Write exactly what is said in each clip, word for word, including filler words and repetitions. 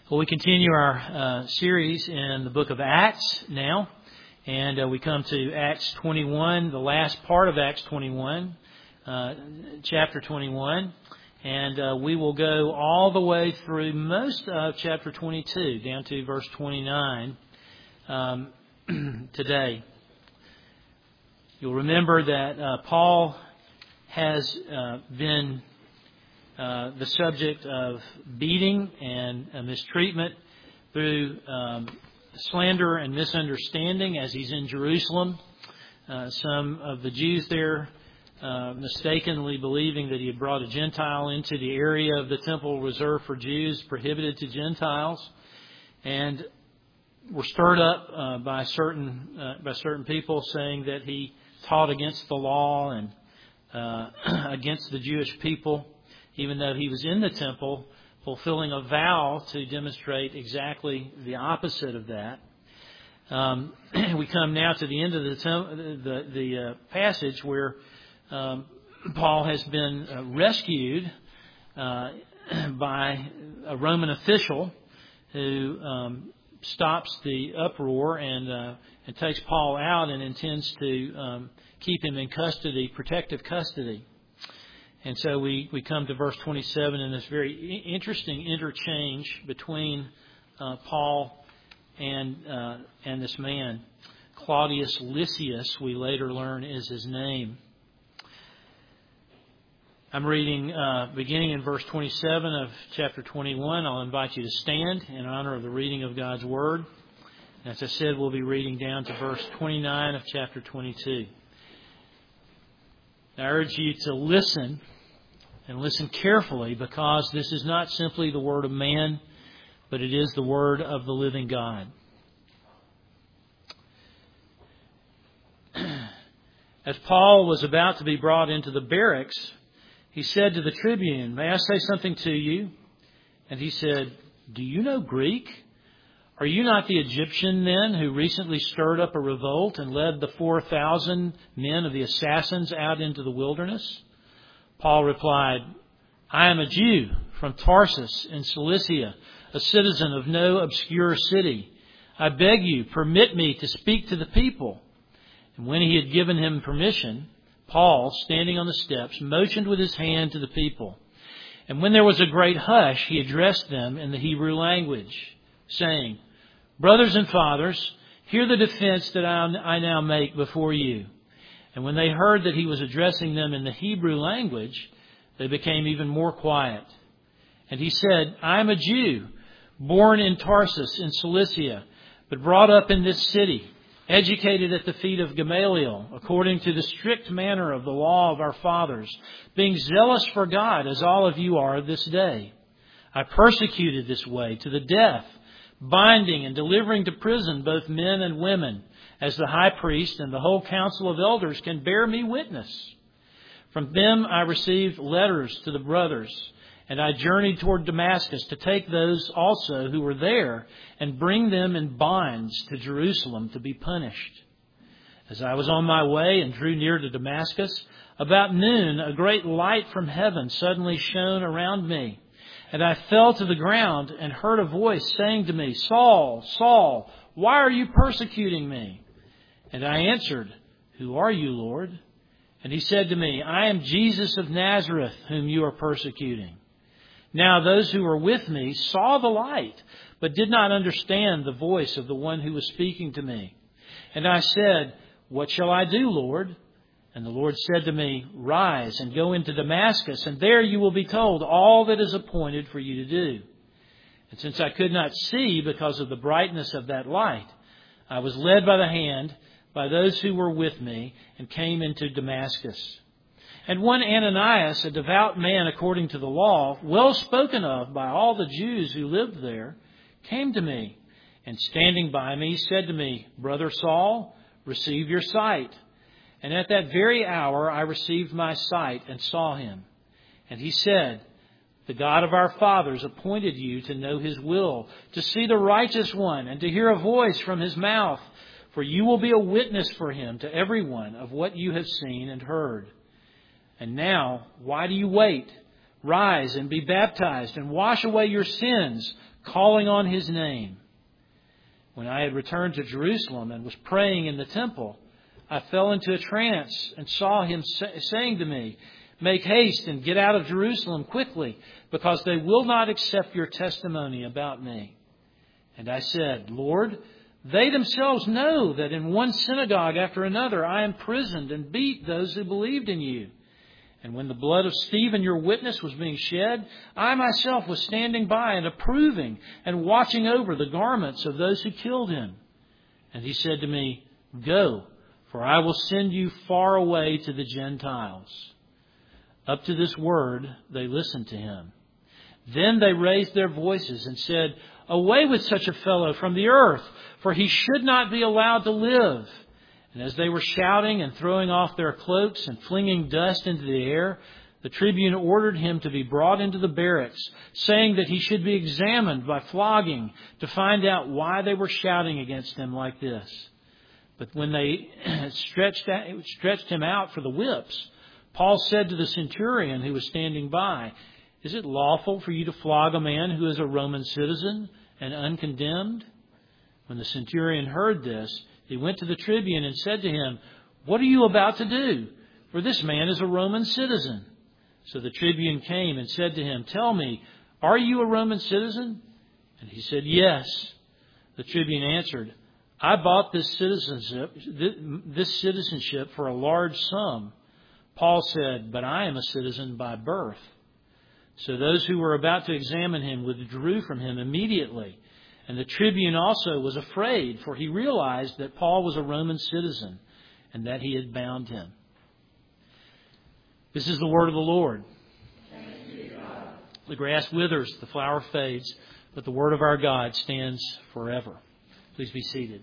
Well, we continue our uh, series in the book of Acts now, and uh, we come to Acts twenty-one, the last part of Acts twenty-one, uh, chapter twenty-one, and uh, we will go all the way through most of chapter twenty-two, down to verse twenty-nine um, today. You'll remember that uh, Paul has uh, been Uh, the subject of beating and uh, mistreatment through um, slander and misunderstanding as he's in Jerusalem. Uh, some of the Jews there uh, mistakenly believing that he had brought a Gentile into the area of the temple reserved for Jews, prohibited to Gentiles, and were stirred up uh, by certain uh, by certain people saying that he taught against the law and uh, against the Jewish people, even though he was in the temple fulfilling a vow to demonstrate exactly the opposite of that. Um, we come now to the end of the the, the uh, passage where um, Paul has been uh, rescued uh, by a Roman official who um, stops the uproar and uh, and takes Paul out and intends to um, keep him in custody, protective custody. And so we, we come to verse twenty-seven in this very interesting interchange between uh, Paul and uh, and this man. Claudius Lysias, we later learn, is his name. I'm reading uh, beginning in verse twenty-seven of chapter twenty-one. I'll invite you to stand in honor of the reading of God's Word. As I said, we'll be reading down to verse twenty-nine of chapter twenty-two. I urge you to listen, and listen carefully, because this is not simply the word of man, but it is the word of the living God. As Paul was about to be brought into the barracks, he said to the tribune, "May I say something to you?" And he said, "Do you know Greek? Are you not the Egyptian then who recently stirred up a revolt and led the four thousand men of the assassins out into the wilderness?" Paul replied, "I am a Jew from Tarsus in Cilicia, a citizen of no obscure city. I beg you, permit me to speak to the people." And when he had given him permission, Paul, standing on the steps, motioned with his hand to the people. And when there was a great hush, he addressed them in the Hebrew language, saying, "Brothers and fathers, hear the defense that I now make before you." And when they heard that he was addressing them in the Hebrew language, they became even more quiet. And he said, "I am a Jew, born in Tarsus in Cilicia, but brought up in this city, educated at the feet of Gamaliel, according to the strict manner of the law of our fathers, being zealous for God, as all of you are this day. I persecuted this way to the death, binding and delivering to prison both men and women, as the high priest and the whole council of elders can bear me witness. From them I received letters to the brothers, and I journeyed toward Damascus to take those also who were there and bring them in bonds to Jerusalem to be punished. As I was on my way and drew near to Damascus, about noon a great light from heaven suddenly shone around me. And I fell to the ground and heard a voice saying to me, 'Saul, Saul, why are you persecuting me?' And I answered, 'Who are you, Lord?' And he said to me, 'I am Jesus of Nazareth, whom you are persecuting.' Now those who were with me saw the light, but did not understand the voice of the one who was speaking to me. And I said, 'What shall I do, Lord?' And the Lord said to me, 'Rise and go into Damascus, and there you will be told all that is appointed for you to do.' And since I could not see because of the brightness of that light, I was led by the hand by those who were with me and came into Damascus. And one Ananias, a devout man according to the law, well spoken of by all the Jews who lived there, came to me, and standing by me said to me, 'Brother Saul, receive your sight.' And at that very hour I received my sight and saw him. And he said, 'The God of our fathers appointed you to know his will, to see the righteous one, and to hear a voice from his mouth. For you will be a witness for him to everyone of what you have seen and heard. And now, why do you wait? Rise and be baptized and wash away your sins, calling on His name. When I had returned to Jerusalem and was praying in the temple, I fell into a trance and saw Him saying to me, "Make haste and get out of Jerusalem quickly, because they will not accept your testimony about me." And I said, "Lord, they themselves know that in one synagogue after another I imprisoned and beat those who believed in you. And when the blood of Stephen, your witness, was being shed, I myself was standing by and approving and watching over the garments of those who killed him." And He said to me, "Go, for I will send you far away to the Gentiles." Up to this word, they listened to Him. Then they raised their voices and said, "Away with such a fellow from the earth, for he should not be allowed to live." And as they were shouting and throwing off their cloaks and flinging dust into the air, the tribune ordered him to be brought into the barracks, saying that he should be examined by flogging to find out why they were shouting against him like this. But when they stretched stretched him out for the whips, Paul said to the centurion who was standing by, "Is it lawful for you to flog a man who is a Roman citizen and uncondemned?" When the centurion heard this, he went to the tribune and said to him, "What are you about to do? For this man is a Roman citizen." So the tribune came and said to him, "Tell me, are you a Roman citizen?" And he said, "Yes." The tribune answered, "I bought this citizenship, this citizenship for a large sum." Paul said, "But I am a citizen by birth." So those who were about to examine him withdrew from him immediately. And the tribune also was afraid, for he realized that Paul was a Roman citizen and that he had bound him. This is the word of the Lord. Thanks be to God. The grass withers, the flower fades, but the word of our God stands forever. Please be seated.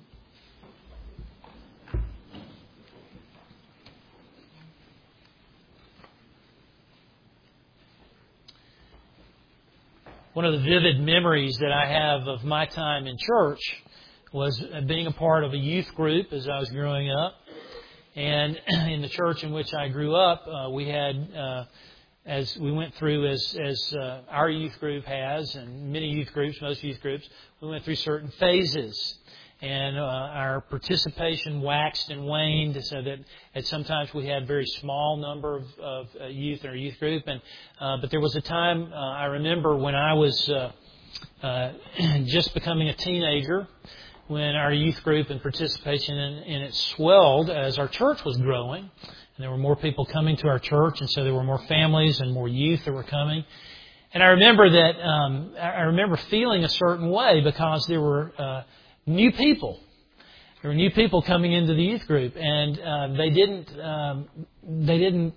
One of the vivid memories that I have of my time in church was being a part of a youth group as I was growing up. And in the church in which I grew up, uh, we had, uh, as we went through, as, as uh, our youth group has, and many youth groups, most youth groups, we went through certain phases. And uh, our participation waxed and waned, so that at sometimes we had a very small number of, of uh, youth in our youth group. And uh, but there was a time uh, I remember when I was uh, uh, just becoming a teenager, when our youth group and participation in, in it swelled as our church was growing, and there were more people coming to our church, and so there were more families and more youth that were coming. And I remember that um, I remember feeling a certain way because there were Uh, New people. There were new people coming into the youth group, and uh, they didn't um, they didn't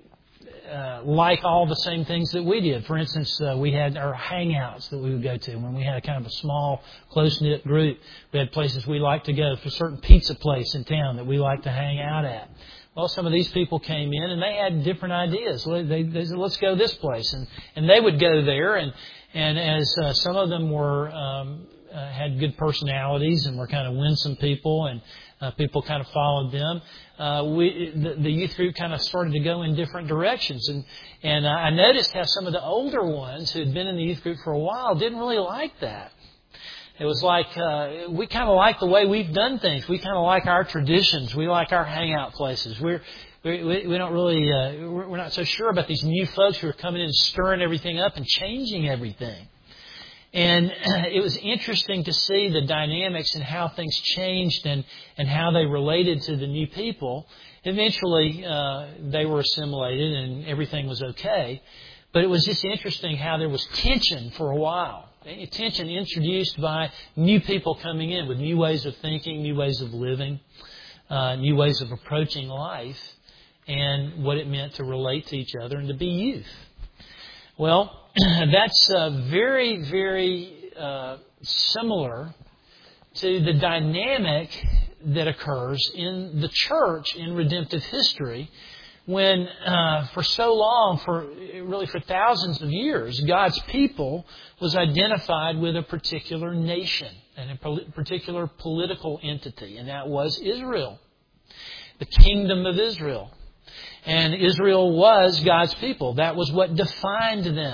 uh, like all the same things that we did. For instance, uh, we had our hangouts that we would go to when we had a kind of a small, close-knit group. We had places we liked to go. For a certain pizza place in town that we liked to hang out at. Well, some of these people came in and they had different ideas. They, they said, "Let's go this place," and and they would go there, and and as uh, some of them were. Um, Uh, had good personalities and were kind of winsome people, and uh, people kind of followed them. Uh, we the, the youth group kind of started to go in different directions, and and I noticed how some of the older ones who had been in the youth group for a while didn't really like that. It was like uh, we kind of like the way we've done things. We kind of like our traditions. We like our hangout places. We're we we don't really uh, we're not so sure about these new folks who are coming in and stirring everything up and changing everything. And it was interesting to see the dynamics and how things changed and, and how they related to the new people. Eventually, uh, they were assimilated and everything was okay. But it was just interesting how there was tension for a while. Tension introduced by new people coming in with new ways of thinking, new ways of living, uh, new ways of approaching life, and what it meant to relate to each other and to be youth. Well, that's uh, very, very uh, similar to the dynamic that occurs in the church in redemptive history when uh, for so long, for really for thousands of years, God's people was identified with a particular nation and a particular political entity, and that was Israel, the kingdom of Israel. And Israel was God's people. That was what defined them.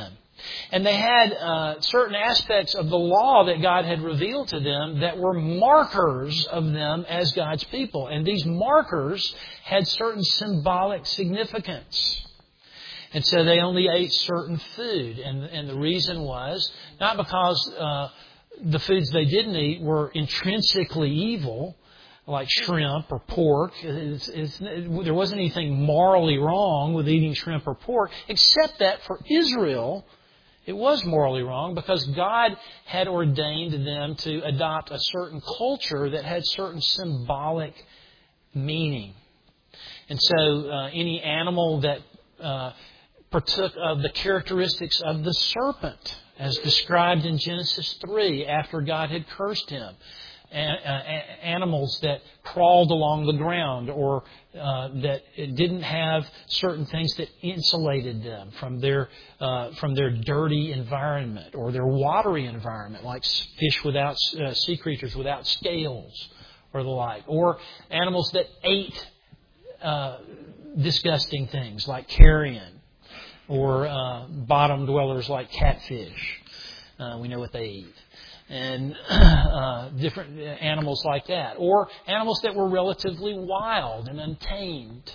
And they had uh, certain aspects of the law that God had revealed to them that were markers of them as God's people. And these markers had certain symbolic significance. And so they only ate certain food. And, and the reason was not because uh, the foods they didn't eat were intrinsically evil, like shrimp or pork. It's, it's, it, there wasn't anything morally wrong with eating shrimp or pork, except that for Israel, it was morally wrong because God had ordained them to adopt a certain culture that had certain symbolic meaning. And so uh, any animal that uh, partook of the characteristics of the serpent, as described in Genesis three after God had cursed him, animals that crawled along the ground or uh, that didn't have certain things that insulated them from their uh, from their dirty environment or their watery environment, like fish without uh, sea creatures without scales or the like, or animals that ate uh, disgusting things like carrion, or uh, bottom dwellers like catfish. Uh, we know what they eat. And uh, different animals like that. Or animals that were relatively wild and untamed.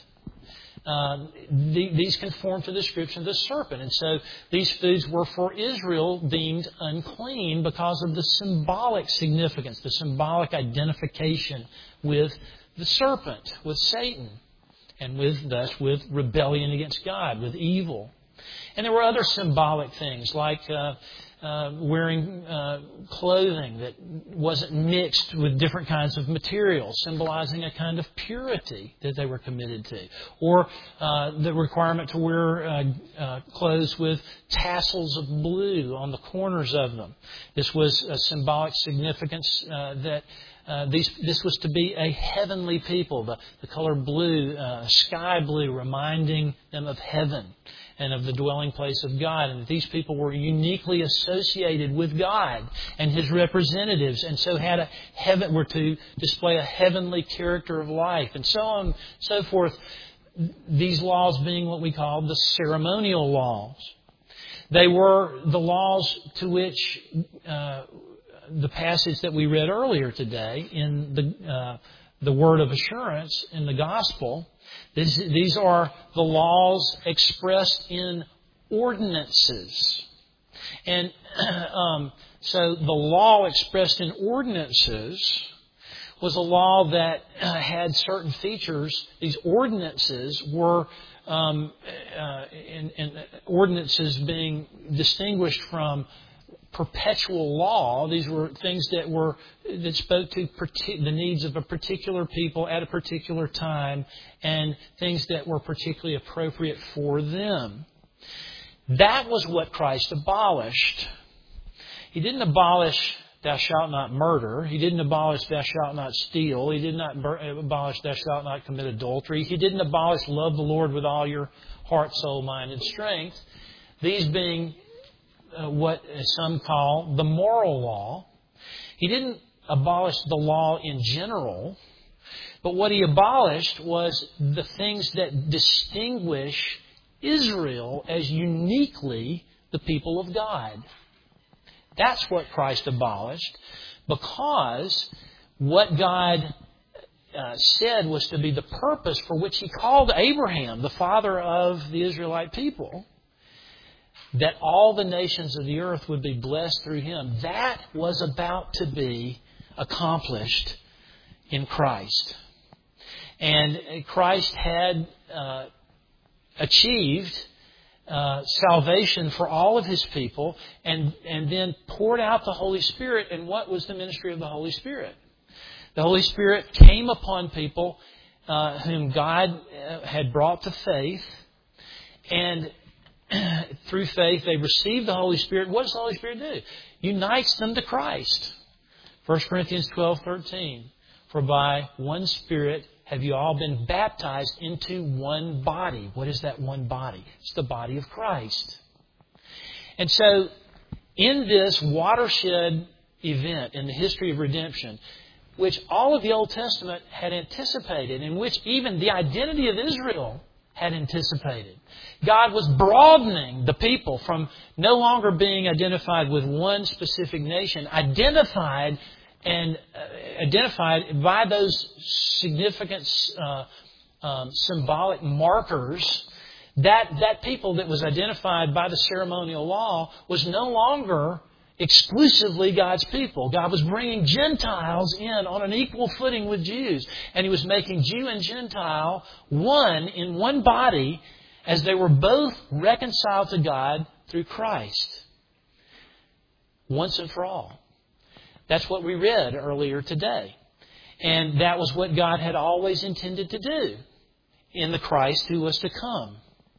Uh, the, these conform to the description of the serpent. And so these foods were for Israel deemed unclean because of the symbolic significance, the symbolic identification with the serpent, with Satan, and with thus with rebellion against God, with evil. And there were other symbolic things like Uh, Uh, wearing uh, clothing that wasn't mixed with different kinds of materials, symbolizing a kind of purity that they were committed to. Or uh, the requirement to wear uh, uh, clothes with tassels of blue on the corners of them. This was a symbolic significance uh, that uh, these, this was to be a heavenly people. The, the color blue, uh, sky blue, reminding them of heaven and of the dwelling place of God, and that these people were uniquely associated with God and His representatives, and so had a heaven were to display a heavenly character of life, and so on and so forth. These laws being what we call the ceremonial laws. They were the laws to which uh, the passage that we read earlier today in the uh, the word of assurance in the gospel. This, these are the laws expressed in ordinances. And um, so the law expressed in ordinances was a law that uh, had certain features. These ordinances were um, uh, in, in ordinances being distinguished from perpetual law. These were things that were that spoke to partic- the needs of a particular people at a particular time, and things that were particularly appropriate for them. That was what Christ abolished. He didn't abolish thou shalt not murder. He didn't abolish thou shalt not steal. He did not abolish thou shalt not commit adultery. He didn't abolish love the Lord with all your heart, soul, mind, and strength. These being Uh, what some call the moral law. He didn't abolish the law in general, but what he abolished was the things that distinguish Israel as uniquely the people of God. That's what Christ abolished, because what God uh, said was to be the purpose for which He called Abraham, the father of the Israelite people, that all the nations of the earth would be blessed through him. That was about to be accomplished in Christ. And Christ had uh, achieved uh, salvation for all of His people, and, and then poured out the Holy Spirit. And what was the ministry of the Holy Spirit? The Holy Spirit came upon people uh, whom God had brought to faith, and through faith, they receive the Holy Spirit. What does the Holy Spirit do? Unites them to Christ. First Corinthians twelve thirteen. For by one Spirit have you all been baptized into one body. What is that one body? It's the body of Christ. And so, in this watershed event in the history of redemption, which all of the Old Testament had anticipated, in which even the identity of Israel had anticipated. God was broadening the people from no longer being identified with one specific nation, identified and uh, identified by those significant uh, um, symbolic markers. That that people that was identified by the ceremonial law was no longer exclusively God's people. God was bringing Gentiles in on an equal footing with Jews. And He was making Jew and Gentile one in one body as they were both reconciled to God through Christ. Once and for all. That's what we read earlier today. And that was what God had always intended to do in the Christ who was to come.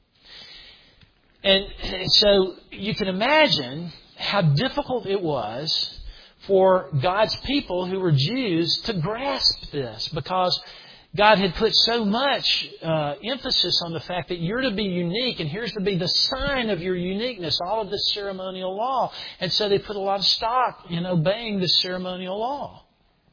And so you can imagine how difficult it was for God's people who were Jews to grasp this, because God had put so much uh, emphasis on the fact that you're to be unique, and here's to be the sign of your uniqueness, all of this ceremonial law. And so they put a lot of stock in obeying the ceremonial law.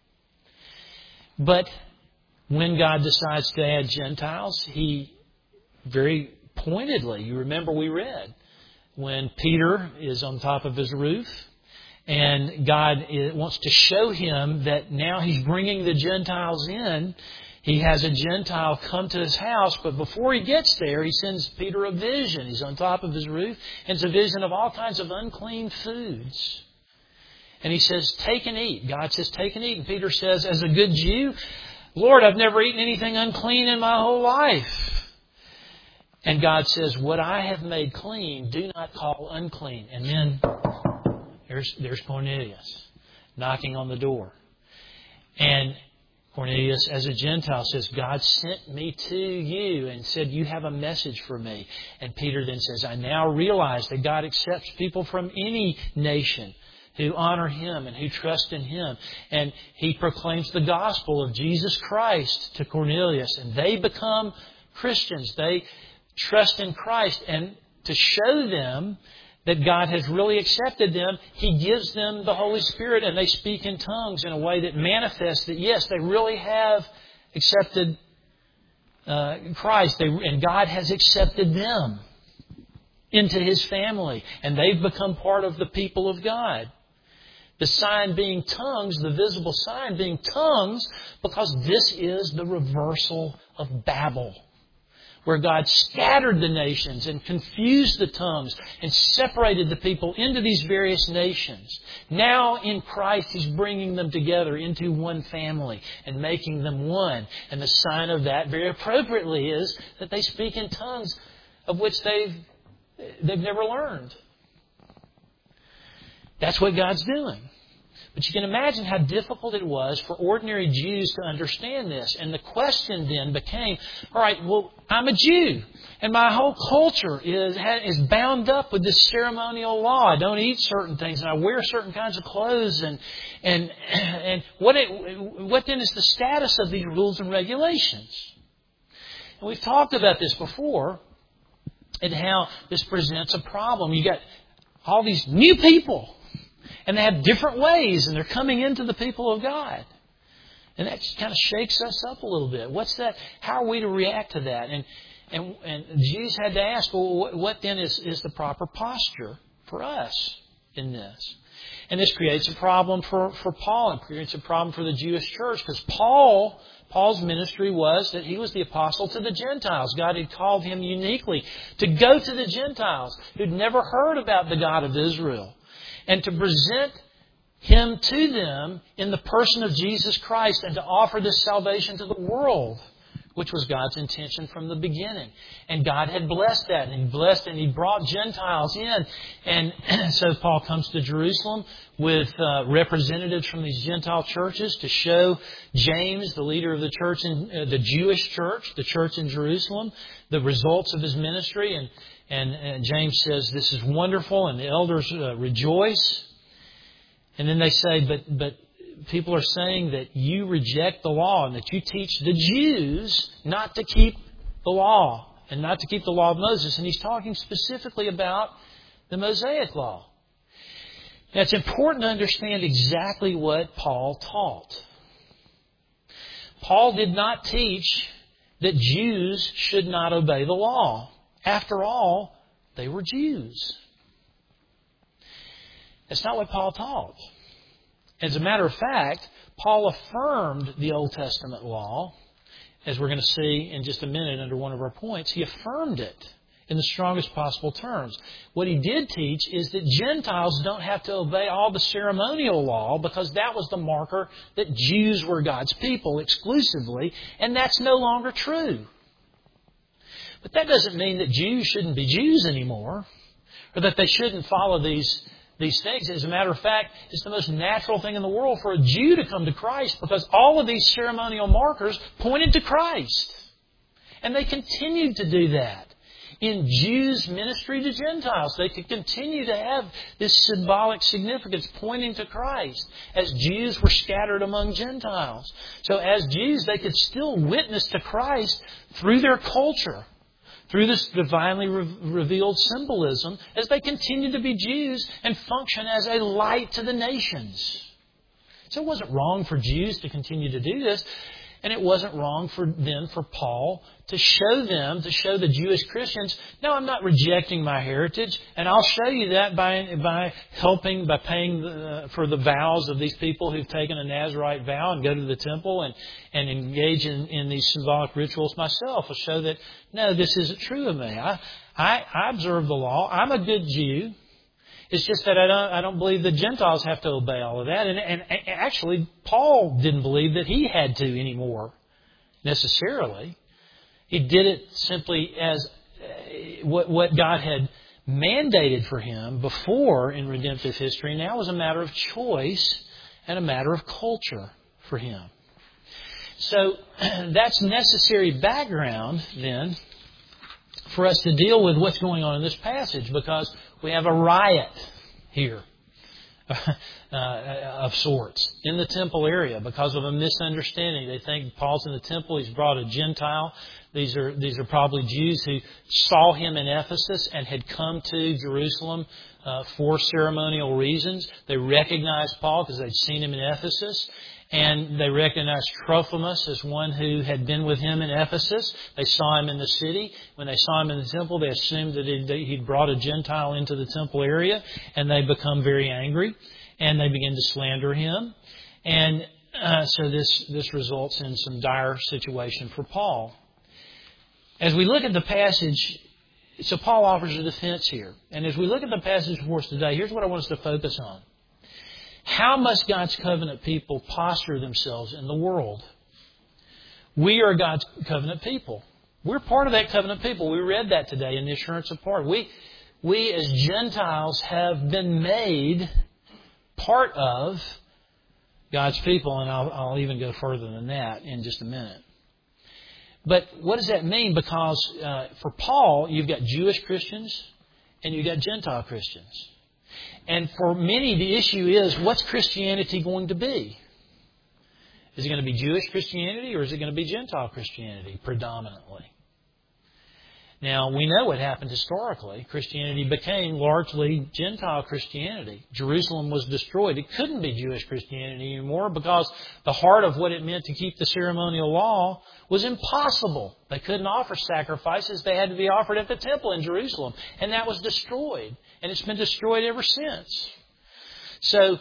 But when God decides to add Gentiles, He very pointedly, you remember we read, when Peter is on top of his roof and God wants to show him that now He's bringing the Gentiles in. He has a Gentile come to his house, but before he gets there, He sends Peter a vision. He's on top of his roof, and it's a vision of all kinds of unclean foods. And He says, take and eat. God says, take and eat. And Peter says, as a good Jew, Lord, I've never eaten anything unclean in my whole life. And God says, what I have made clean, do not call unclean. And then there's, there's Cornelius knocking on the door. And Cornelius, as a Gentile, says, God sent me to you and said, you have a message for me. And Peter then says, I now realize that God accepts people from any nation who honor Him and who trust in Him. And he proclaims the gospel of Jesus Christ to Cornelius. And they become Christians. They trust in Christ. And to show them that God has really accepted them, He gives them the Holy Spirit, and they speak in tongues in a way that manifests that, yes, they really have accepted uh, Christ. They, and God has accepted them into His family. And they've become part of the people of God. The sign being tongues, the visible sign being tongues, because this is the reversal of Babel, where God scattered the nations and confused the tongues and separated the people into these various nations. Now in Christ He's bringing them together into one family and making them one. And the sign of that, very appropriately, is that they speak in tongues of which they've, they've never learned. That's what God's doing. But you can imagine how difficult it was for ordinary Jews to understand this. And the question then became, all right, well, I'm a Jew. And my whole culture is is bound up with this ceremonial law. I don't eat certain things, and I wear certain kinds of clothes. And and and what it, what then is the status of these rules and regulations? And we've talked about this before, and how this presents a problem. You got all these new people. And they have different ways, and they're coming into the people of God. And that just kind of shakes us up a little bit. What's that? How are we to react to that? And and, and Jews had to ask, well, what, what then is, is the proper posture for us in this? And this creates a problem for, for Paul, and creates a problem for the Jewish church, because Paul, Paul's ministry was that he was the apostle to the Gentiles. God had called him uniquely to go to the Gentiles who'd never heard about the God of Israel, and to present Him to them in the person of Jesus Christ, and to offer this salvation to the world, which was God's intention from the beginning. And God had blessed that, and He blessed and He brought Gentiles in. And so Paul comes to Jerusalem with uh, representatives from these Gentile churches to show James, the leader of the church, in uh, the Jewish church, the church in Jerusalem, the results of his ministry. And And, and James says, this is wonderful, and the elders uh, rejoice. And then they say, but but people are saying that you reject the law, and that you teach the Jews not to keep the law, and not to keep the law of Moses. And he's talking specifically about the Mosaic law. Now, it's important to understand exactly what Paul taught. Paul did not teach that Jews should not obey the law. After all, they were Jews. That's not what Paul taught. As a matter of fact, Paul affirmed the Old Testament law, as we're going to see in just a minute under one of our points. He affirmed it in the strongest possible terms. What he did teach is that Gentiles don't have to obey all the ceremonial law, because that was the marker that Jews were God's people exclusively, and that's no longer true. But that doesn't mean that Jews shouldn't be Jews anymore, or that they shouldn't follow these These things. As a matter of fact, it's the most natural thing in the world for a Jew to come to Christ, because all of these ceremonial markers pointed to Christ. And they continued to do that. In Jews' ministry to Gentiles, they could continue to have this symbolic significance pointing to Christ as Jews were scattered among Gentiles. So as Jews, they could still witness to Christ through their culture, through this divinely re- revealed symbolism, as they continue to be Jews and function as a light to the nations. So it wasn't wrong for Jews to continue to do this, and it wasn't wrong for then for Paul to show them, to show the Jewish Christians, no, I'm not rejecting my heritage, and I'll show you that by by helping, by paying the, for the vows of these people who've taken a Nazirite vow and go to the temple and, and engage in, in these symbolic rituals myself. I'll show that, no, this isn't true of me. I, I, I observe the law. I'm a good Jew. It's just that I don't, I don't believe the Gentiles have to obey all of that. And, and, and actually, Paul didn't believe that he had to anymore, necessarily. He did it simply as uh, what, what God had mandated for him before in redemptive history. Now was a matter of choice and a matter of culture for him. So that's necessary background, then, for us to deal with what's going on in this passage, because we have a riot here uh, of sorts in the temple area because of a misunderstanding. They think Paul's in the temple. He's brought a Gentile. These are these are probably Jews who saw him in Ephesus and had come to Jerusalem uh, for ceremonial reasons. They recognized Paul because they'd seen him in Ephesus. And they recognized Trophimus as one who had been with him in Ephesus. They saw him in the city. When they saw him in the temple, they assumed that he'd brought a Gentile into the temple area. And they become very angry. And they begin to slander him. And uh, so this, this results in some dire situation for Paul. As we look at the passage, so Paul offers a defense here. And as we look at the passage for us today, here's what I want us to focus on. How must God's covenant people posture themselves in the world? We are God's covenant people. We're part of that covenant people. We read that today in the assurance of part. We, we as Gentiles have been made part of God's people, and I'll, I'll even go further than that in just a minute. But what does that mean? Because uh, for Paul, you've got Jewish Christians and you've got Gentile Christians. And for many, the issue is, what's Christianity going to be? Is it going to be Jewish Christianity or is it going to be Gentile Christianity predominantly? Now, we know what happened historically. Christianity became largely Gentile Christianity. Jerusalem was destroyed. It couldn't be Jewish Christianity anymore because the heart of what it meant to keep the ceremonial law was impossible. They couldn't offer sacrifices. They had to be offered at the temple in Jerusalem. And that was destroyed. And it's been destroyed ever since. So,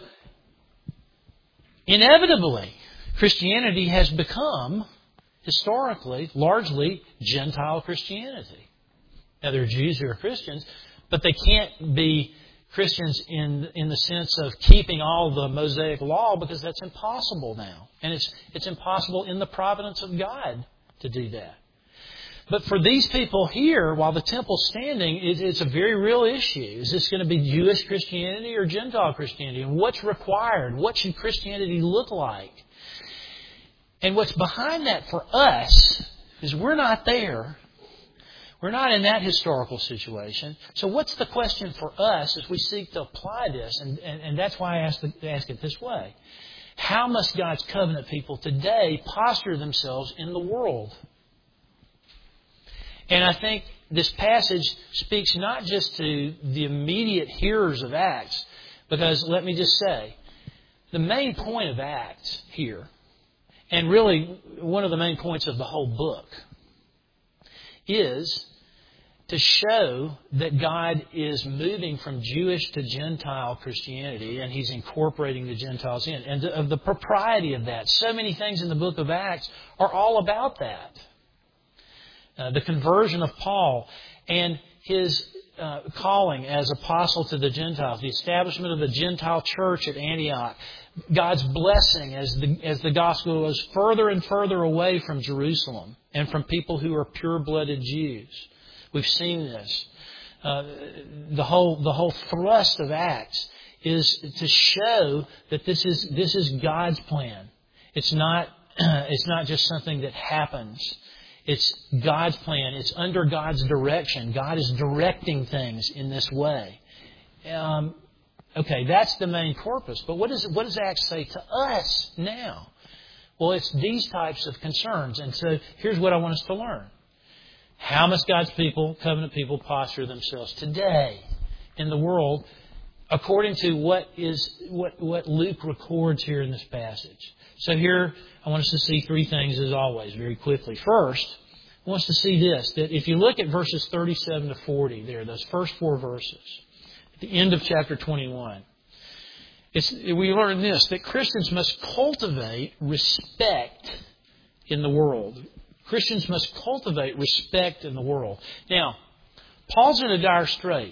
inevitably, Christianity has become, historically, largely Gentile Christianity. Now, there are Jews who are Christians, but they can't be Christians in in the sense of keeping all the Mosaic law, because that's impossible now. And it's it's impossible in the providence of God to do that. But for these people here, while the temple's standing, it, it's a very real issue. Is this going to be Jewish Christianity or Gentile Christianity? And what's required? What should Christianity look like? And what's behind that for us is we're not there. We're not in that historical situation. So what's the question for us as we seek to apply this? And, and, and that's why I ask, the, ask it this way. How must God's covenant people today posture themselves in the world? And I think this passage speaks not just to the immediate hearers of Acts, because let me just say, the main point of Acts here, and really one of the main points of the whole book, is to show that God is moving from Jewish to Gentile Christianity, and He's incorporating the Gentiles in. And of the propriety of that. So many things in the book of Acts are all about that. Uh, the conversion of Paul and his uh, calling as apostle to the Gentiles, the establishment of the Gentile church at Antioch, God's blessing as the as the gospel goes further and further away from Jerusalem and from people who are pure-blooded Jews. We've seen this. Uh, the whole the whole thrust of Acts is to show that this is this is God's plan. It's not it's not just something that happens. It's God's plan. It's under God's direction. God is directing things in this way. Um, okay, that's the main purpose. But what does what does Acts say to us now? Well, it's these types of concerns. And so here's what I want us to learn. How must God's people, covenant people, posture themselves today in the world according to what is what, what Luke records here in this passage? So here I want us to see three things as always, very quickly. First, I want us to see this, that if you look at verses thirty-seven to forty there, those first four verses, at the end of chapter twenty-one, it's, we learn this, that Christians must cultivate respect in the world. Christians must cultivate respect in the world. Now, Paul's in a dire strait,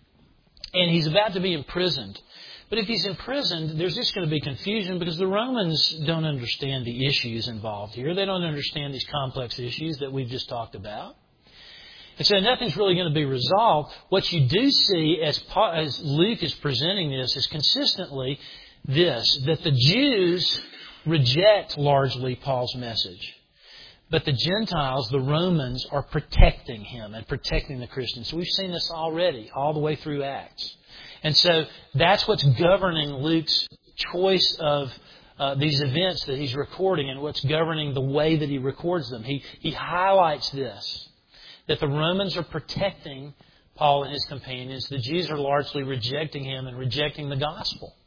and he's about to be imprisoned. But if he's imprisoned, there's just going to be confusion because the Romans don't understand the issues involved here. They don't understand these complex issues that we've just talked about. And so nothing's really going to be resolved. What you do see as, Paul, as Luke is presenting this is consistently this, that the Jews reject largely Paul's message. But the Gentiles, the Romans, are protecting him and protecting the Christians. So we've seen this already, all the way through Acts. And so that's what's governing Luke's choice of uh, these events that he's recording and what's governing the way that he records them. He, he highlights this, that the Romans are protecting Paul and his companions. The Jews are largely rejecting him and rejecting the gospel.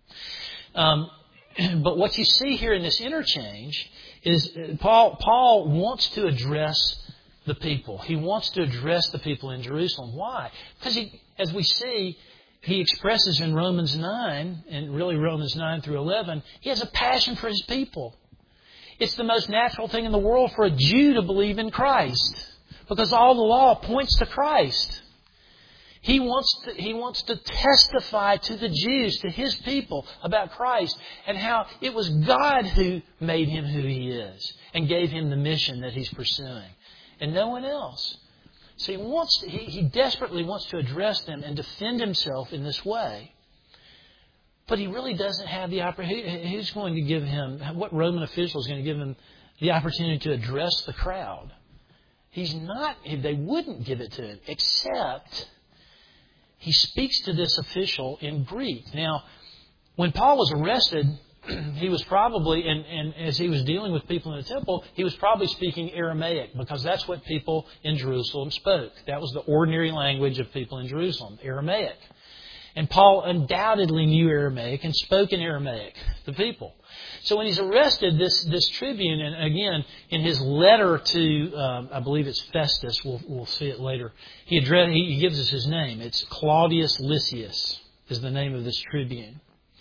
Um, but what you see here in this interchange is Paul, Paul wants to address the people. He wants to address the people in Jerusalem. Why? Because he, as we see, he expresses in Romans nine, and really Romans nine through eleven, he has a passion for his people. It's the most natural thing in the world for a Jew to believe in Christ, because all the law points to Christ. He wants to, he wants to testify to the Jews, to his people, about Christ and how it was God who made him who he is and gave him the mission that he's pursuing, and no one else. So he wants to, he, he desperately wants to address them and defend himself in this way. But he really doesn't have the opportunity. Who's going to give him, what Roman official is going to give him the opportunity to address the crowd? He's not, they wouldn't give it to him, except he speaks to this official in Greek. Now, when Paul was arrested, he was probably, and, and as he was dealing with people in the temple, he was probably speaking Aramaic, because that's what people in Jerusalem spoke. That was the ordinary language of people in Jerusalem, Aramaic. And Paul undoubtedly knew Aramaic and spoke in Aramaic to people. So when he's arrested, this, this tribune, and again, in his letter to, um, I believe it's Festus, we'll, we'll see it later, he, address, he, he gives us his name. It's Claudius Lysias is the name of this tribune.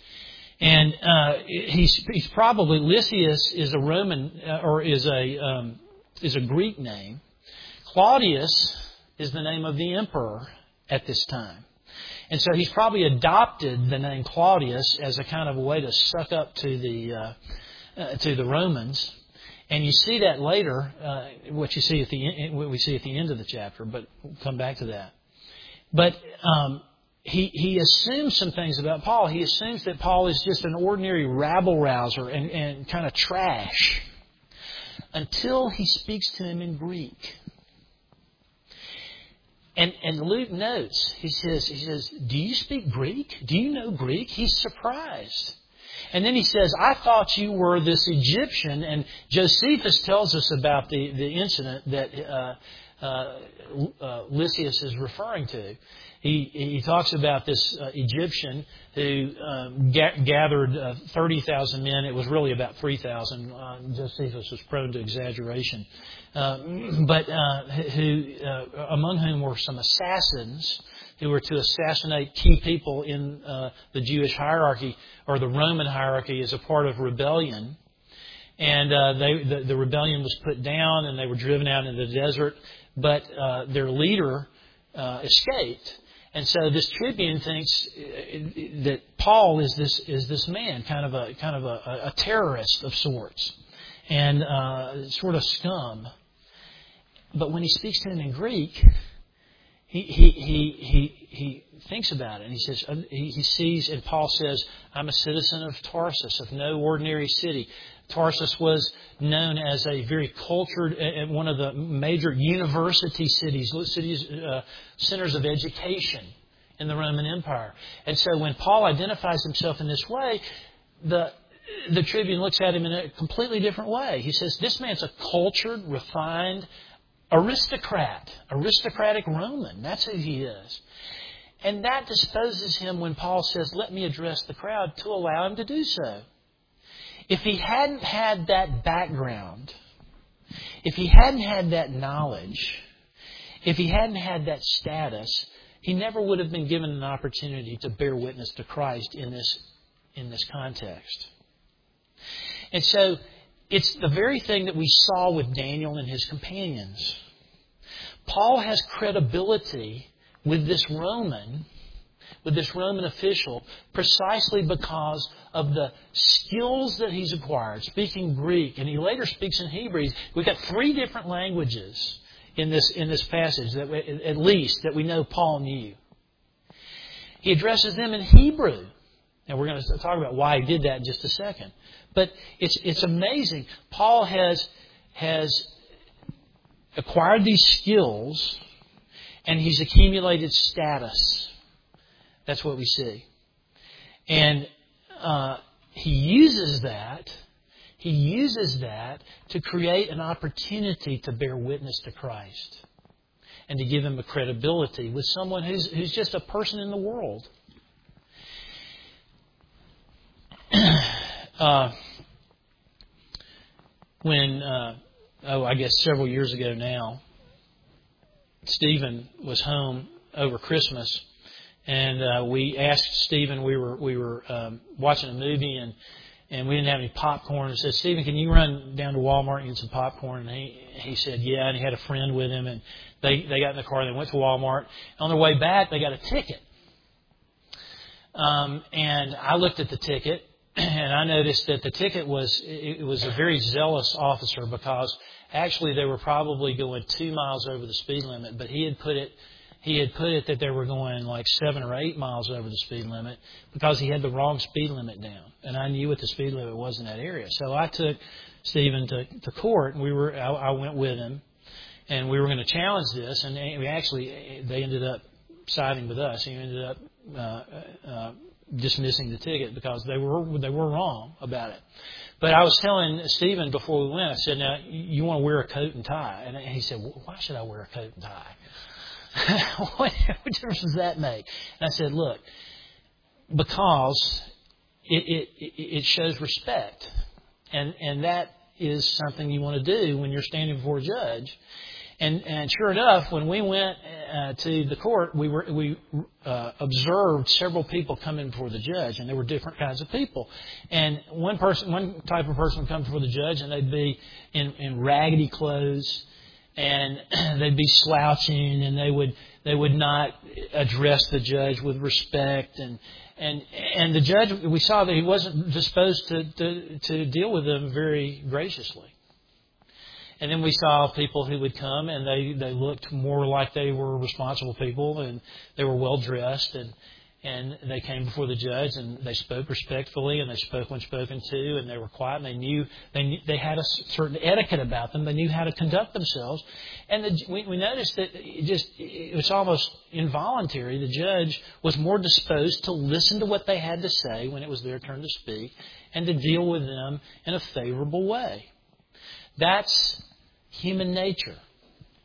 And uh, he's, he's probably, Lysias is a Roman, uh, or is a, um, is a Greek name. Claudius is the name of the emperor at this time. And so he's probably adopted the name Claudius as a kind of a way to suck up to the uh, uh, to the Romans, and you see that later. Uh, what you see at the what we see at the end of the chapter, but we'll come back to that. But um, he he assumes some things about Paul. He assumes that Paul is just an ordinary rabble rouser and, and kind of trash, until he speaks to him in Greek. And, and Luke notes, he says, he says, do you speak Greek? Do you know Greek? He's surprised. And then he says, I thought you were this Egyptian. And Josephus tells us about the, the incident that uh, uh, uh, Lysias is referring to. He, he talks about this uh, Egyptian who um, ga- gathered uh, thirty thousand men. It was really about three thousand. Uh, Josephus was prone to exaggeration. Uh, but uh, who, uh, among whom were some assassins who were to assassinate key people in uh, the Jewish hierarchy or the Roman hierarchy as a part of rebellion. And uh, they, the, the rebellion was put down and they were driven out into the desert. But uh, their leader uh, escaped. And so this tribune thinks that Paul is this is this man, kind of a kind of a, a terrorist of sorts, and uh, sort of scum. But when he speaks to him in Greek, he he he he, he thinks about it, and he says he, he sees, and Paul says, "I'm a citizen of Tarsus, of no ordinary city." Tarsus was known as a very cultured, and one of the major university cities, cities uh, centers of education in the Roman Empire. And so when Paul identifies himself in this way, the the tribune looks at him in a completely different way. He says, this man's a cultured, refined aristocrat, aristocratic Roman. That's who he is. And that disposes him when Paul says, let me address the crowd, to allow him to do so. If he hadn't had that background, if he hadn't had that knowledge, if he hadn't had that status, he never would have been given an opportunity to bear witness to Christ in this, in this context. And so it's the very thing that we saw with Daniel and his companions. Paul has credibility with this Roman with this Roman official precisely because of the skills that he's acquired, speaking Greek, and he later speaks in Hebrew. We've got three different languages in this in this passage, that we, at least, that we know Paul knew. He addresses them in Hebrew. And we're going to talk about why he did that in just a second. But it's it's amazing. Paul has has acquired these skills, and he's accumulated status. That's what we see. And uh, he uses that, he uses that to create an opportunity to bear witness to Christ and to give him a credibility with someone who's, who's just a person in the world. uh, when, uh, oh, I guess several years ago now, Stephen was home over Christmas. And uh, we asked Stephen, we were we were um, watching a movie, and, and we didn't have any popcorn. And said, Stephen, can you run down to Walmart and get some popcorn? And he he said, yeah. And he had a friend with him, and they, they got in the car and they went to Walmart. On their way back, they got a ticket. Um, and I looked at the ticket, and I noticed that the ticket was it was a very zealous officer, because actually they were probably going two miles over the speed limit, but he had put it. He had put it that they were going like seven or eight miles over the speed limit because he had the wrong speed limit down. And I knew what the speed limit was in that area. So I took Stephen to, to court, and we were I, I went with him, and we were going to challenge this. And we actually, they ended up siding with us. He ended up uh, uh, dismissing the ticket because they were they were wrong about it. But I was telling Stephen before we went, I said, now, you want to wear a coat and tie? And he said, well, why should I wear a coat and tie? what, what difference does that make? And I said, look, because it, it, it shows respect. And, and that is something you want to do when you're standing before a judge. And, and sure enough, when we went uh, to the court, we were we uh, observed several people coming before the judge, and there were different kinds of people. And one person, one type of person would come before the judge, and they'd be in, in raggedy clothes, and they'd be slouching, and they would they would not address the judge with respect, and and and the judge, we saw that he wasn't disposed to to, to deal with them very graciously. And then we saw people who would come, and they, they looked more like they were responsible people, and they were well dressed, and and they came before the judge, and they spoke respectfully, and they spoke when spoken to, and they were quiet, and they knew they knew, they had a certain etiquette about them. They knew how to conduct themselves, and the, we, we noticed that it just it was almost involuntary. The judge was more disposed to listen to what they had to say when it was their turn to speak, and to deal with them in a favorable way. That's human nature.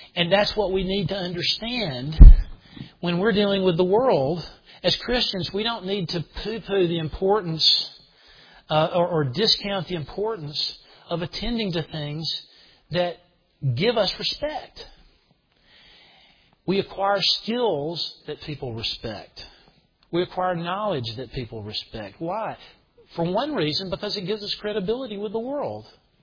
And that's what we need to understand when we're dealing with the world. As Christians, we don't need to poo-poo the importance uh, or, or discount the importance of attending to things that give us respect. We acquire skills that people respect. We acquire knowledge that people respect. Why? For one reason, because it gives us credibility with the world.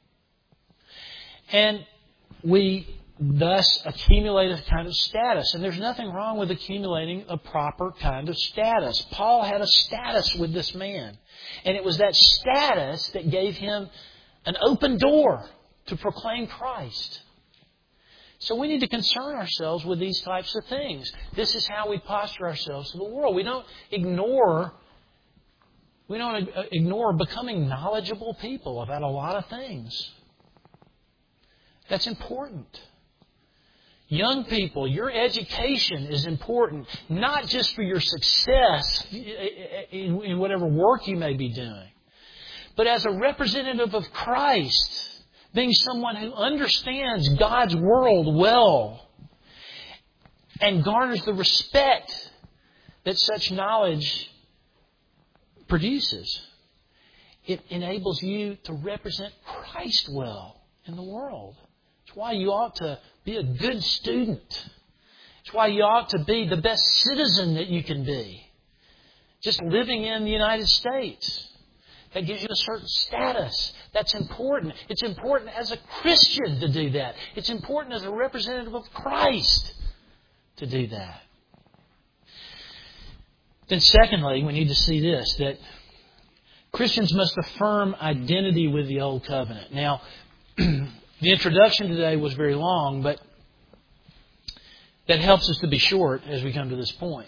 And we thus accumulate a kind of status. And there's nothing wrong with accumulating a proper kind of status. Paul had a status with this man. And it was that status that gave him an open door to proclaim Christ. So we need to concern ourselves with these types of things. This is how we posture ourselves to the world. We don't ignore, we don't ignore becoming knowledgeable people about a lot of things. That's important. Young people, your education is important, not just for your success in whatever work you may be doing, but as a representative of Christ, being someone who understands God's world well and garners the respect that such knowledge produces. It enables you to represent Christ well in the world. It's why you ought to be a good student. It's why you ought to be the best citizen that you can be. Just living in the United States. That gives you a certain status. That's important. It's important as a Christian to do that. It's important as a representative of Christ to do that. Then secondly, we need to see this, that Christians must affirm identity with the Old Covenant. Now, the introduction today was very long, but that helps us to be short as we come to this point.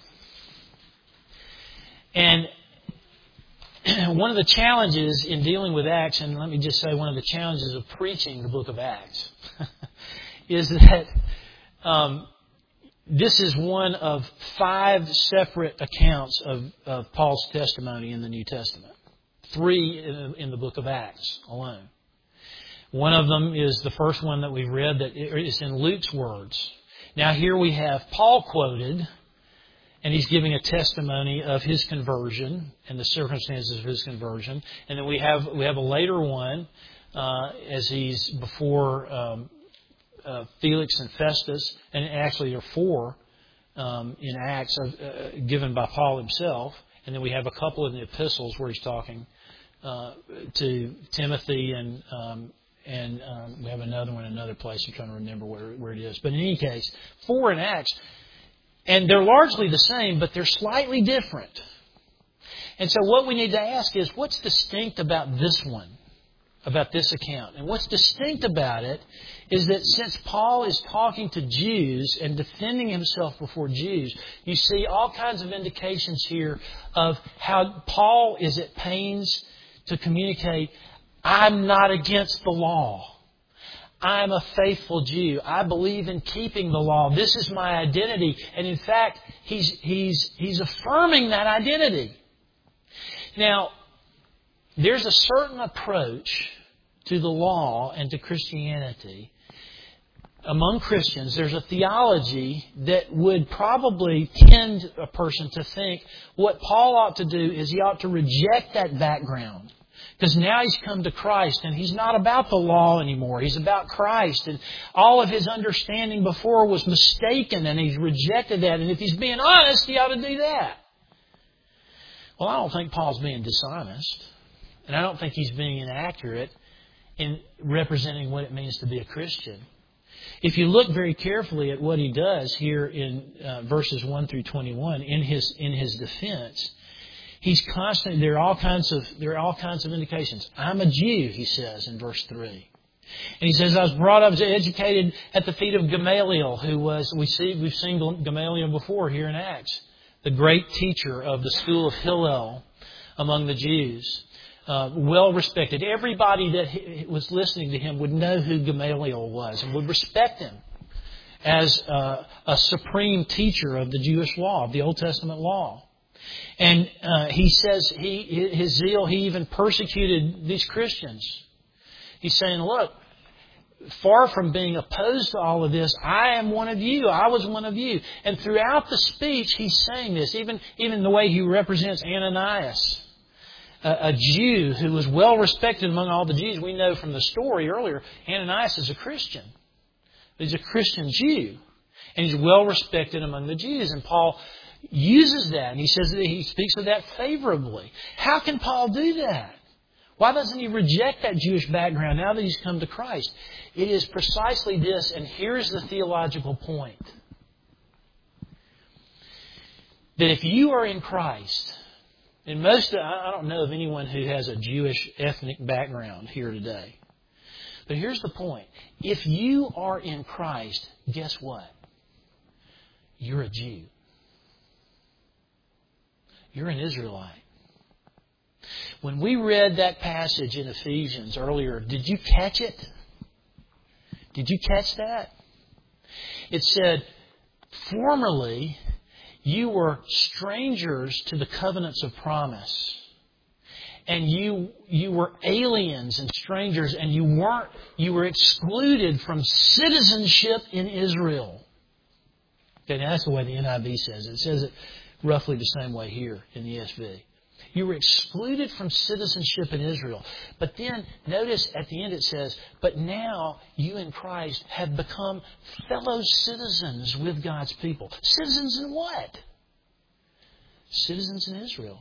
And one of the challenges in dealing with Acts, and let me just say one of the challenges of preaching the book of Acts, is that um, this is one of five separate accounts of, of Paul's testimony in the New Testament. Three in, in the book of Acts alone. One of them is the first one that we've read that is in Luke's words. Now here we have Paul quoted, and he's giving a testimony of his conversion and the circumstances of his conversion. And then we have we have a later one uh, as he's before um, uh, Felix and Festus, and actually there are four um, in Acts uh, given by Paul himself. And then we have a couple in the epistles where he's talking uh, to Timothy, and um, and um, we have another one in another place. I'm trying to remember where where it is. But in any case, four in Acts. And they're largely the same, but they're slightly different. And so what we need to ask is, what's distinct about this one, about this account? And what's distinct about it is that since Paul is talking to Jews and defending himself before Jews, you see all kinds of indications here of how Paul is at pains to communicate, I'm not against the law. I'm a faithful Jew. I believe in keeping the law. This is my identity. And in fact, he's he's he's affirming that identity. Now, there's a certain approach to the law and to Christianity. Among Christians, there's a theology that would probably tend a person to think what Paul ought to do is he ought to reject that background. Because now he's come to Christ and he's not about the law anymore. He's about Christ. And all of his understanding before was mistaken and he's rejected that. And if he's being honest, he ought to do that. Well, I don't think Paul's being dishonest. And I don't think he's being inaccurate in representing what it means to be a Christian. If you look very carefully at what he does here in uh, verses one through twenty-one in his in his defense, he's constantly, there are all kinds of, there are all kinds of indications. I'm a Jew, he says in verse three. And he says, I was brought up, educated at the feet of Gamaliel, who was, we see, we've seen Gamaliel before here in Acts, the great teacher of the school of Hillel among the Jews. Uh, well respected. Everybody that was listening to him would know who Gamaliel was and would respect him as uh, a supreme teacher of the Jewish law, of the Old Testament law. And uh, he says he his zeal, he even persecuted these Christians. He's saying, look, far from being opposed to all of this, I am one of you. I was one of you. And throughout the speech, he's saying this, even, even the way he represents Ananias, a, a Jew who was well respected among all the Jews. We know from the story earlier, Ananias is a Christian. He's a Christian Jew. And he's well respected among the Jews. And Paul uses that, and he says that he speaks of that favorably. How can Paul do that? Why doesn't he reject that Jewish background now that he's come to Christ? It is precisely this, and here's the theological point. That if you are in Christ, and most, I don't know of anyone who has a Jewish ethnic background here today. But here's the point. If you are in Christ, guess what? You're a Jew. You're an Israelite. When we read that passage in Ephesians earlier, did you catch it? Did you catch that? It said, formerly you were strangers to the covenants of promise. And you you were aliens and strangers, and you weren't you were excluded from citizenship in Israel. Okay, now that's the way the N I V says it. It says it roughly the same way here in the E S V. You were excluded from citizenship in Israel. But then, notice at the end it says, but now you in Christ have become fellow citizens with God's people. Citizens in what? Citizens in Israel.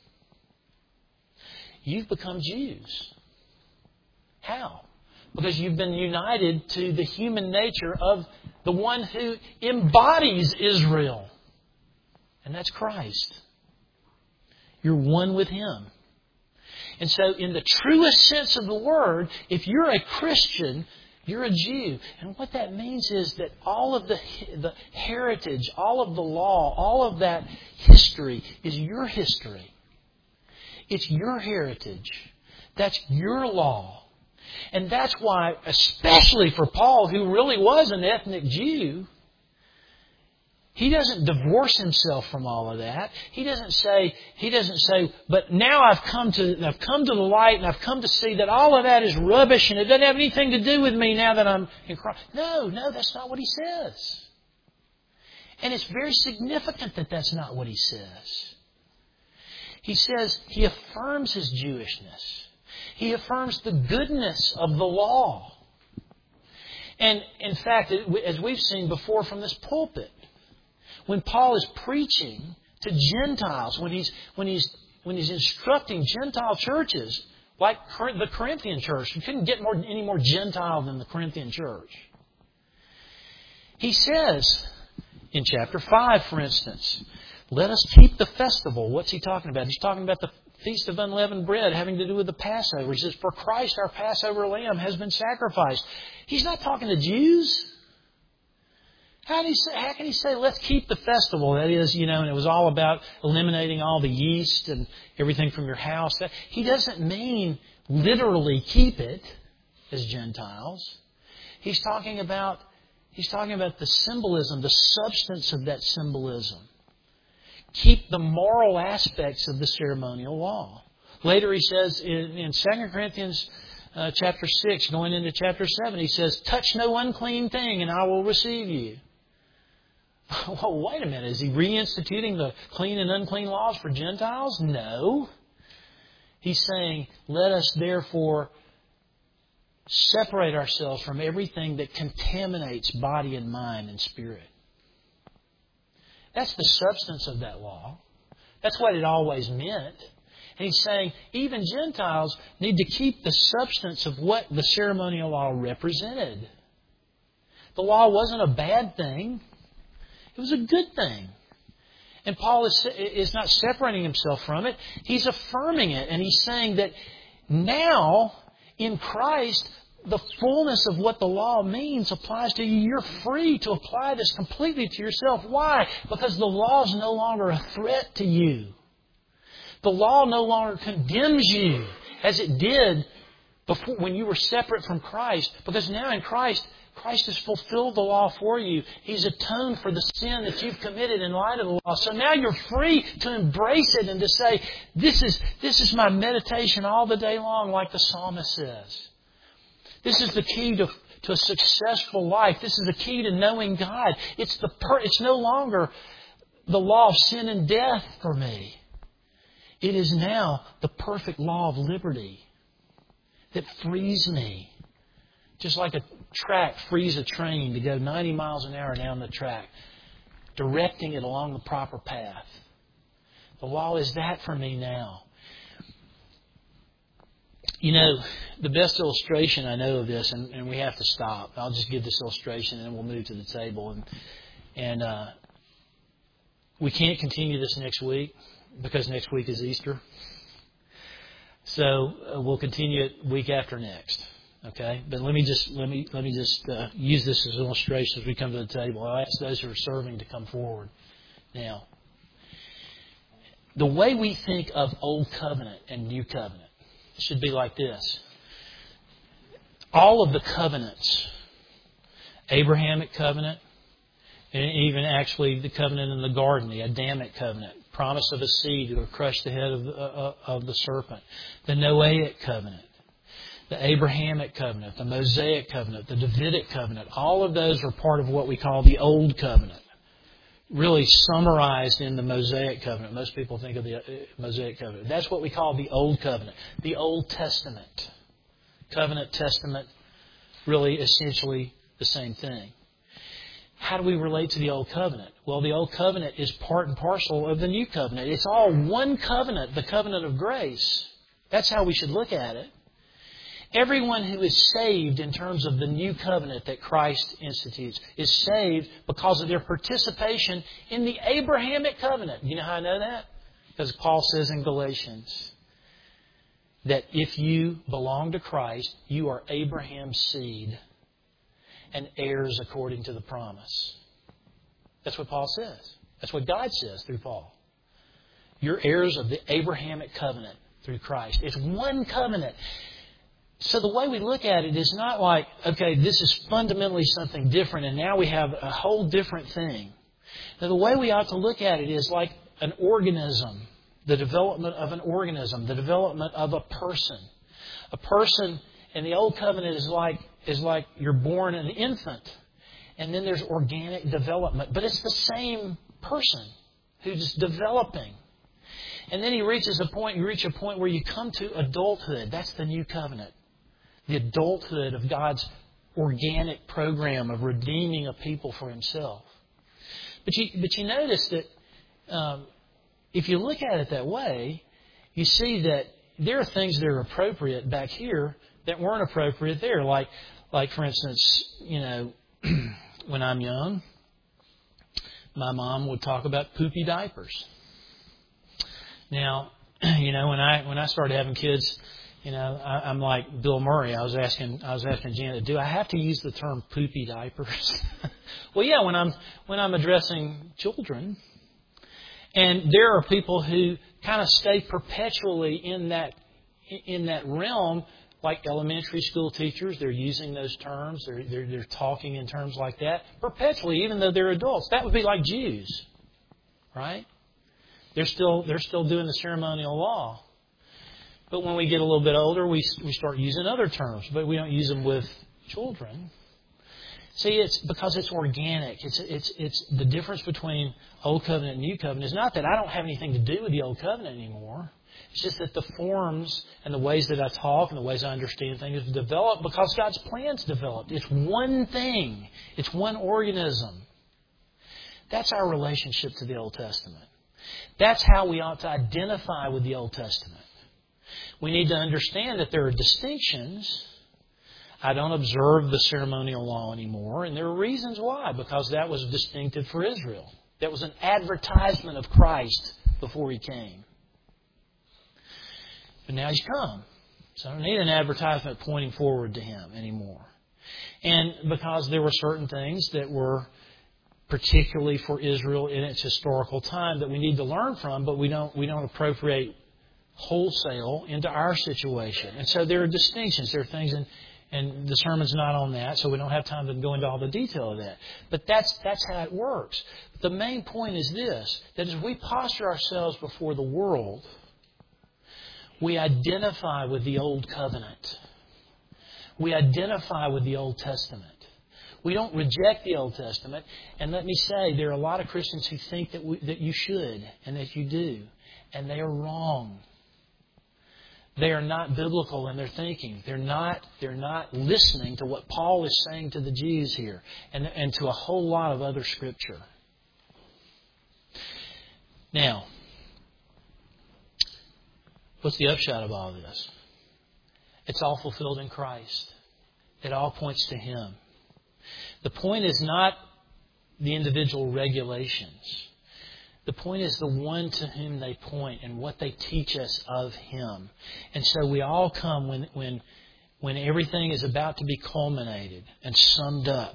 You've become Jews. How? Because you've been united to the human nature of the one who embodies Israel. And that's Christ. You're one with Him. And so in the truest sense of the word, if you're a Christian, you're a Jew. And what that means is that all of the, the heritage, all of the law, all of that history is your history. It's your heritage. That's your law. And that's why, especially for Paul, who really was an ethnic Jew, he doesn't divorce himself from all of that. He doesn't say, he doesn't say, but now I've come to, I've come to the light and I've come to see that all of that is rubbish and it doesn't have anything to do with me now that I'm in Christ. No, no, that's not what he says. And it's very significant that that's not what he says. He says he affirms his Jewishness. He affirms the goodness of the law. And in fact, as we've seen before from this pulpit, when Paul is preaching to Gentiles, when he's when he's when he's instructing Gentile churches, like the Corinthian church, you couldn't get more any more Gentile than the Corinthian church. He says in chapter five, for instance, let us keep the festival. What's he talking about? He's talking about the Feast of Unleavened Bread having to do with the Passover. He says, for Christ our Passover lamb has been sacrificed. He's not talking to Jews. How, do you say, how can he say, let's keep the festival? That is, you know, and it was all about eliminating all the yeast and everything from your house. He doesn't mean literally keep it as Gentiles. He's talking about, he's talking about the symbolism, the substance of that symbolism. Keep the moral aspects of the ceremonial law. Later he says in, in Second Corinthians uh, chapter six, going into chapter seven, he says, touch no unclean thing and I will receive you. Well, wait a minute. Is he reinstituting the clean and unclean laws for Gentiles? No. He's saying, let us therefore separate ourselves from everything that contaminates body and mind and spirit. That's the substance of that law. That's what it always meant. And he's saying even Gentiles need to keep the substance of what the ceremonial law represented. The law wasn't a bad thing. It was a good thing. And Paul is, is not separating himself from it. He's affirming it. And he's saying that now, in Christ, the fullness of what the law means applies to you. You're free to apply this completely to yourself. Why? Because the law is no longer a threat to you. The law no longer condemns you as it did before when you were separate from Christ. Because now in Christ, Christ has fulfilled the law for you. He's atoned for the sin that you've committed in light of the law. So now you're free to embrace it and to say, this is, this is my meditation all the day long, like the psalmist says. This is the key to, to a successful life. This is the key to knowing God. It's the per- it's no longer the law of sin and death for me. It is now the perfect law of liberty that frees me. Just like a track frees a train to go ninety miles an hour down the track, directing it along the proper path. The law is that for me now. You know, the best illustration I know of this, and, and we have to stop. I'll just give this illustration and then we'll move to the table. And, and uh, we can't continue this next week because next week is Easter. So uh, we'll continue it week after next. Okay, but let me just let me let me just uh, use this as an illustration as we come to the table. I'll ask those who are serving to come forward. Now, the way we think of Old Covenant and New Covenant should be like this. All of the covenants, Abrahamic covenant, and even actually the covenant in the garden, the Adamic covenant, promise of a seed that would crush the head of the, uh, of the serpent, the Noahic covenant, the Abrahamic covenant, the Mosaic covenant, the Davidic covenant, all of those are part of what we call the Old Covenant. Really summarized in the Mosaic covenant. Most people think of the Mosaic covenant. That's what we call the Old Covenant, the Old Testament. Covenant, Testament, really essentially the same thing. How do we relate to the Old Covenant? Well, the Old Covenant is part and parcel of the New Covenant. It's all one covenant, the covenant of grace. That's how we should look at it. Everyone who is saved in terms of the new covenant that Christ institutes is saved because of their participation in the Abrahamic covenant. You know how I know that? Because Paul says in Galatians that if you belong to Christ, you are Abraham's seed and heirs according to the promise. That's what Paul says. That's what God says through Paul. You're heirs of the Abrahamic covenant through Christ. It's one covenant. So the way we look at it is not like, okay, this is fundamentally something different and now we have a whole different thing. Now the way we ought to look at it is like an organism, the development of an organism, the development of a person. A person in the Old Covenant is like, is like you're born an infant and then there's organic development. But it's the same person who's developing. And then he reaches a point, you reach a point where you come to adulthood. That's the New Covenant. The adulthood of God's organic program of redeeming a people for Himself. But you, but you notice that um, if you look at it that way, you see that there are things that are appropriate back here that weren't appropriate there. Like, like for instance, you know, when I'm young, my mom would talk about poopy diapers. Now, you know, when I when I started having kids, you know, I, I'm like Bill Murray. I was asking, I was asking Janet, do I have to use the term poopy diapers? Well, yeah, when I'm when I'm addressing children, and there are people who kind of stay perpetually in that in that realm, like elementary school teachers. They're using those terms. They're they're, they're talking in terms like that perpetually, even though they're adults. That would be like Jews, right? They're still they're still doing the ceremonial law. But when we get a little bit older, we we start using other terms, but we don't use them with children. See, it's because it's organic. It's it's it's the difference between Old Covenant and New Covenant is not that I don't have anything to do with the Old Covenant anymore. It's just that the forms and the ways that I talk and the ways I understand things have developed because God's plan's developed. It's one thing. It's one organism. That's our relationship to the Old Testament. That's how we ought to identify with the Old Testament. We need to understand that there are distinctions. I don't observe the ceremonial law anymore, and there are reasons why, because that was distinctive for Israel. That was an advertisement of Christ before He came. But now He's come, so I don't need an advertisement pointing forward to Him anymore. And because there were certain things that were particularly for Israel in its historical time that we need to learn from, but we don't we don't appropriate wholesale into our situation. And so there are distinctions. There are things, in, and the sermon's not on that, so we don't have time to go into all the detail of that. But that's that's how it works. But the main point is this, that as we posture ourselves before the world, we identify with the Old Covenant. We identify with the Old Testament. We don't reject the Old Testament. And let me say, there are a lot of Christians who think that we, that you should and that you do. And they are wrong. They are not biblical in their thinking. They're not, they're not listening to what Paul is saying to the Jews here and, and to a whole lot of other Scripture. Now, what's the upshot of all this? It's all fulfilled in Christ. It all points to Him. The point is not the individual regulations. The point is the one to whom they point and what they teach us of Him. And so we all come when, when, when everything is about to be culminated and summed up.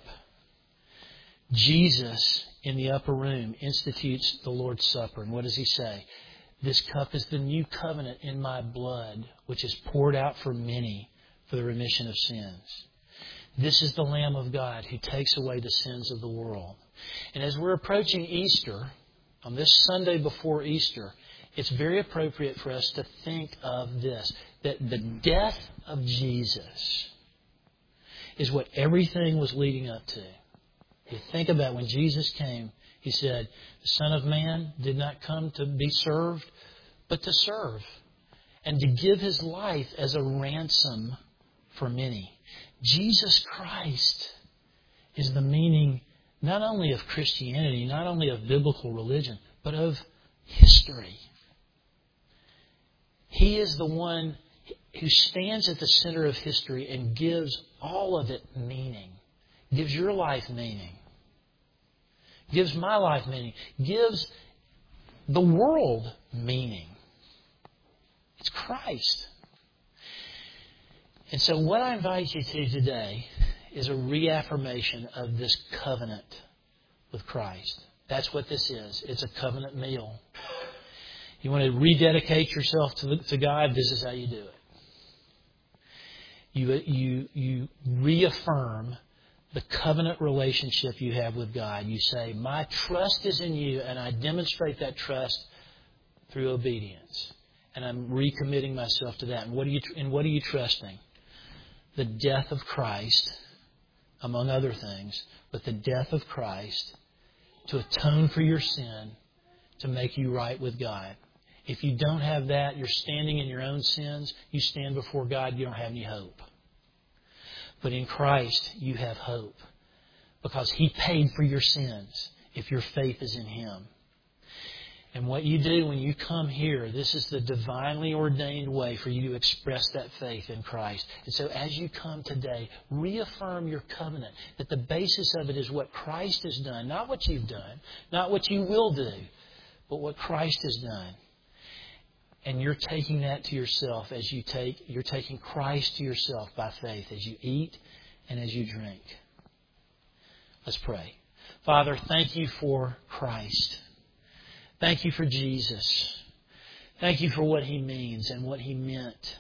Jesus, in the upper room, institutes the Lord's Supper. And what does He say? This cup is the new covenant in my blood, which is poured out for many for the remission of sins. This is the Lamb of God who takes away the sins of the world. And as we're approaching Easter, on this Sunday before Easter, it's very appropriate for us to think of this, that the death of Jesus is what everything was leading up to. You think about when Jesus came, He said, the Son of Man did not come to be served, but to serve, and to give His life as a ransom for many. Jesus Christ is the meaning not only of Christianity, not only of biblical religion, but of history. He is the one who stands at the center of history and gives all of it meaning. Gives your life meaning. Gives my life meaning. Gives the world meaning. It's Christ. And so what I invite you to today is a reaffirmation of this covenant with Christ. That's what this is. It's a covenant meal. You want to rededicate yourself to, to God, this is how you do it. You, you, you reaffirm the covenant relationship you have with God. You say, my trust is in You, and I demonstrate that trust through obedience. And I'm recommitting myself to that. And what are you, and what are you trusting? The death of Christ, among other things, but the death of Christ to atone for your sin, to make you right with God. If you don't have that, you're standing in your own sins. You stand before God, you don't have any hope. But in Christ, you have hope because He paid for your sins if your faith is in Him. And what you do when you come here, this is the divinely ordained way for you to express that faith in Christ. And so as you come today, reaffirm your covenant, that the basis of it is what Christ has done, not what you've done, not what you will do, but what Christ has done. And you're taking that to yourself as you take, you're taking Christ to yourself by faith as you eat and as you drink. Let's pray. Father, thank You for Christ. Thank You for Jesus. Thank You for what He means and what He meant.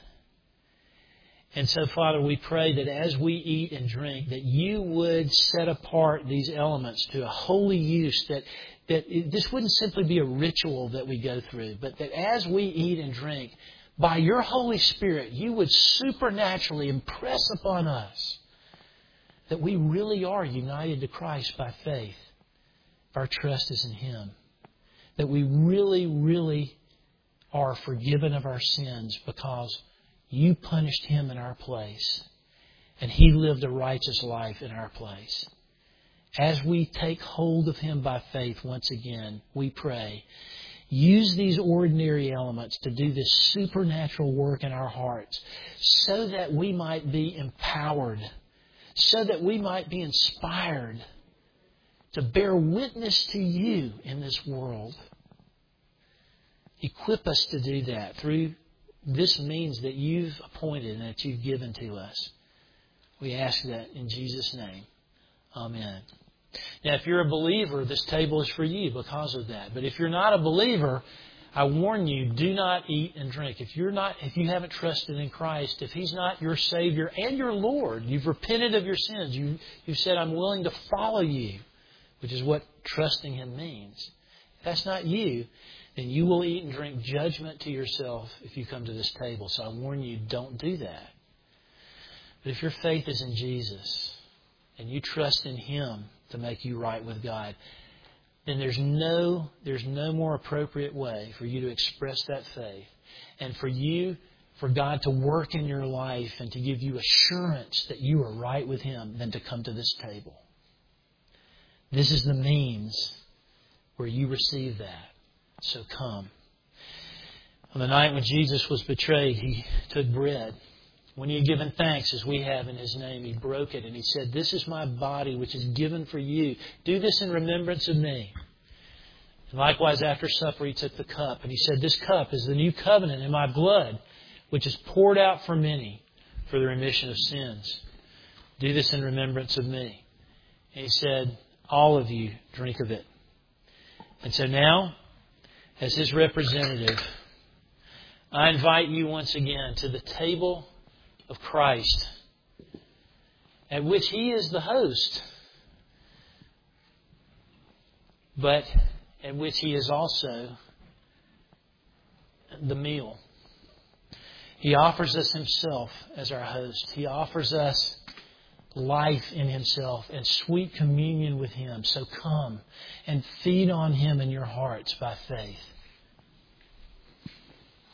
And so, Father, we pray that as we eat and drink, that You would set apart these elements to a holy use, that, that it, this wouldn't simply be a ritual that we go through, but that as we eat and drink, by Your Holy Spirit, You would supernaturally impress upon us that we really are united to Christ by faith. Our trust is in Him. That we really, really are forgiven of our sins because You punished Him in our place. And He lived a righteous life in our place. As we take hold of Him by faith once again, we pray, use these ordinary elements to do this supernatural work in our hearts so that we might be empowered, so that we might be inspired to bear witness to You in this world. Equip us to do that through this means that You've appointed and that You've given to us. We ask that in Jesus' name. Amen. Now, if you're a believer, this table is for you because of that. But if you're not a believer, I warn you, do not eat and drink. If you're not, if you haven't trusted in Christ, if He's not your Savior and your Lord, you've repented of your sins. You, you've said, I'm willing to follow You, which is what trusting Him means. If that's not you, then you will eat and drink judgment to yourself if you come to this table. So I warn you, don't do that. But if your faith is in Jesus and you trust in Him to make you right with God, then there's no, there's no more appropriate way for you to express that faith and for you, for God to work in your life and to give you assurance that you are right with Him than to come to this table. This is the means where you receive that. So come. On the night when Jesus was betrayed, He took bread. When He had given thanks, as we have in His name, He broke it and He said, "This is my body which is given for you. Do this in remembrance of me." And likewise, after supper, He took the cup and He said, "This cup is the new covenant in my blood, which is poured out for many for the remission of sins. Do this in remembrance of me." And He said, "All of you drink of it." And so now, as His representative, I invite you once again to the table of Christ, at which He is the host, but at which He is also the meal. He offers us Himself as our host. He offers us life in Himself and sweet communion with Him. So come and feed on Him in your hearts by faith.